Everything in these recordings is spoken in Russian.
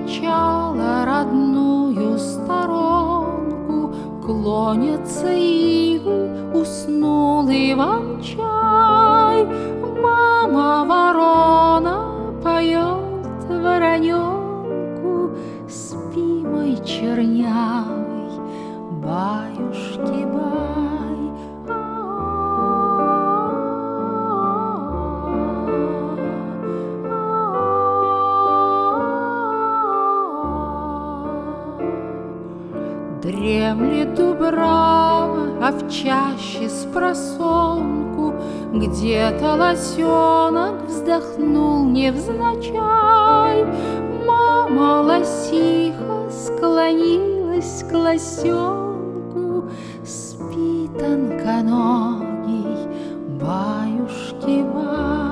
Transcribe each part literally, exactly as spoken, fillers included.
встречала родную сторонку, клонятся ивы, уснул Иван-чай. Мама ворона поет вороненку: спи, мой чернявый, баюшки-бай. Дремлет дубрава, а в чаще спросонку где-то лосенок вздохнул невзначай. Мама лосиха склонилась к лосенку: спи, тонконогий, баюшки-бай.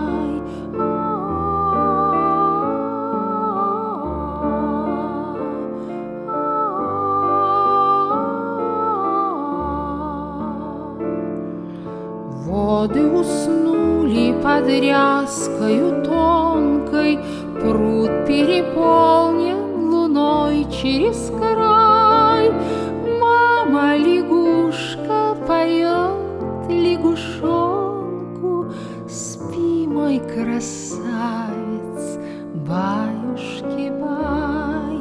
Воды уснули под ряскою тонкой, пруд переполнен луной через край. Мама лягушка поет лягушонку: спи, мой красавец, баюшки-бай.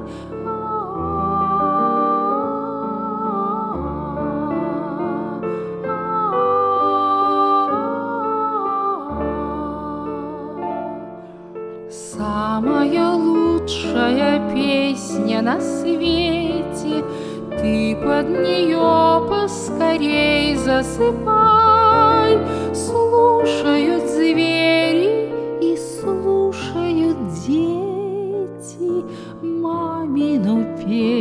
Самая лучшая песня на свете, ты под нее поскорей засыпай. Слушают звери и слушают дети мамину песню.